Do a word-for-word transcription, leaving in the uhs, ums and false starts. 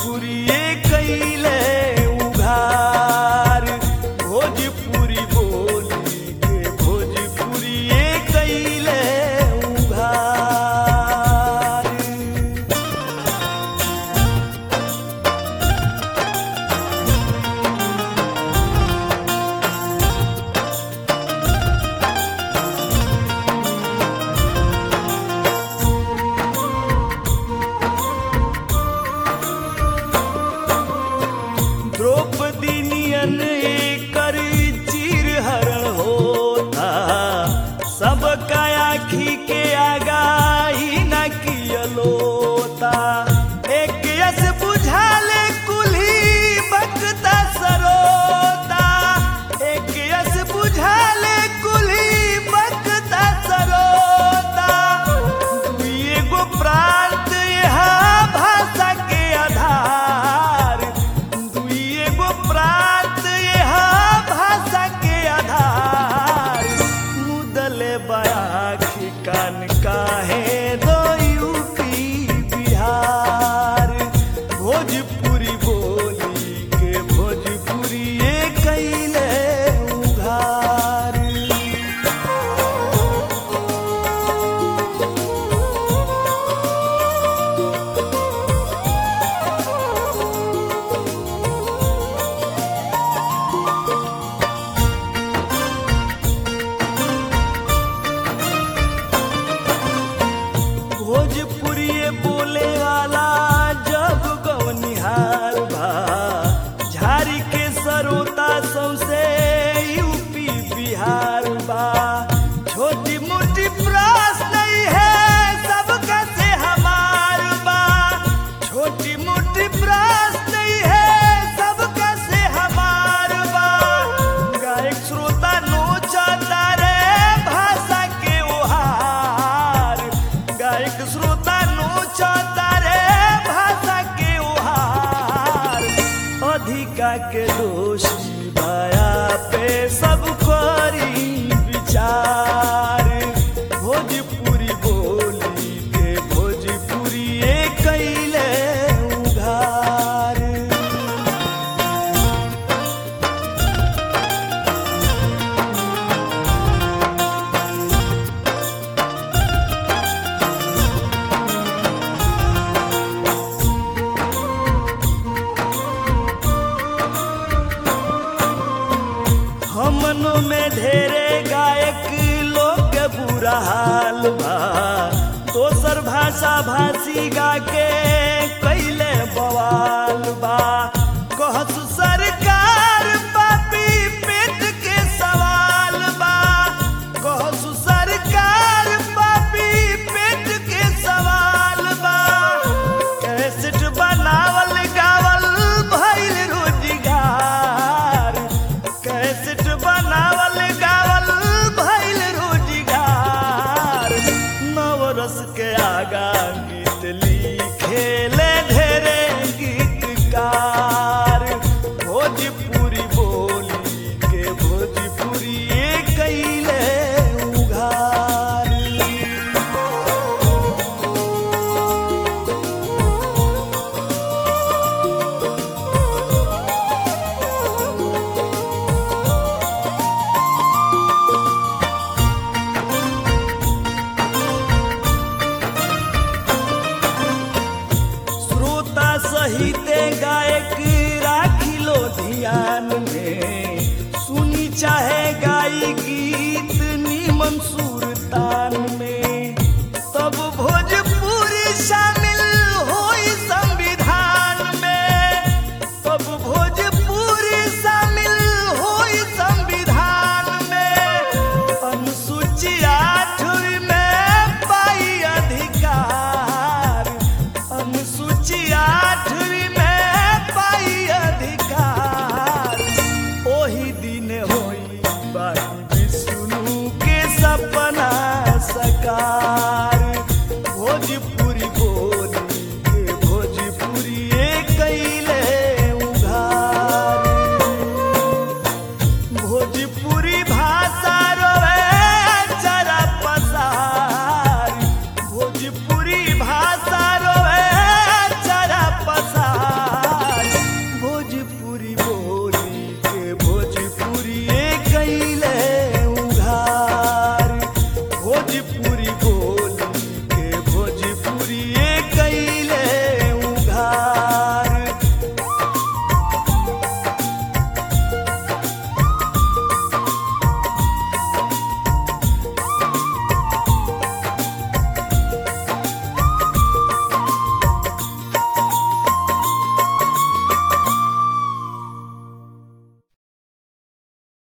भोजपुरी कैले उघार भोजपुरी बोली के भोजपुरी कैले उघार। द्रौपदी नियन कर चीर हरण होता सबका आखी के आगाही न कियलोता। एक यस बुझाले कुल्ही बकता सरोता एक यस बुझाले कुल्ही बकता सरोता। दुई एगो प्रांत यहाँ भाषा के आधार दुई एगो प्रांत यहाँ भाषा के आधार। मुदले बयाखी कान काहे दो यूपी बिहार भोजपुरी बोली के भोजपुरी कैले उघार। भोजपुरी बोले वाला जब गौनिहार बा झारी के सरोता सौसे यूपी बिहार बा। छोटी मोटी प्रश्न नहीं है सबका से हमार बा छोटी मोटी प्रश्न नहीं है सबका से हमार बा। गायक श्रोता नोचता रे भाषा के ओहार गायक श्रोता नोचता रे भाषा के ओहार। अधिका के दोषी भया पे सब करी विचार भोजपुरी बोली के भोजपुरी कैले उघार। हमनों में ढेरे गायक लोग के बुरा हाल बा दोसर भाषा भाषी गा के कैले बवाल बा। कहसु सरकार पापी पेट के सवाल बा कहसु सरकार पापी पेट के सवाल बा। कैसेट बनावल गावल भइल रोजगार कैसेट बनावल गावल भइल रोजगार। नवरस के आगा गीत लिखेले ढेरे गीतकार भोजपुरी बोली के भोजपुरी कैले उघार। श्रोता सहिते गाय